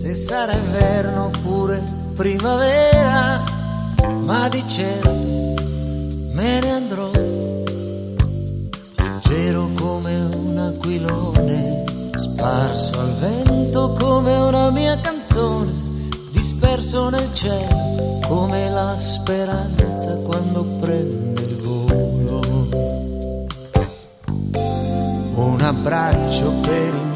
se sarà inverno oppure primavera, ma di certo me ne andrò, leggero come un aquilone, sparso al vento come una mia canzone, disperso nel cielo come la speranza quando prende il volo. Un abbraccio per il